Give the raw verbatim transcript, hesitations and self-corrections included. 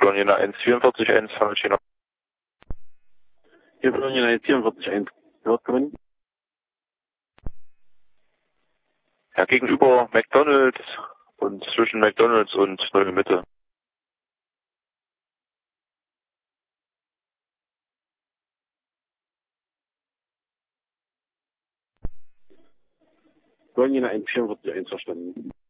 Berliner eins vierundvierzig eins falsch genau. Hier Berliner eins vierundvierzig eins. Hört kommen. Ja, gegenüber McDonalds und zwischen McDonalds und Neue Mitte. Berliner eins vierundvierzig eins verstanden.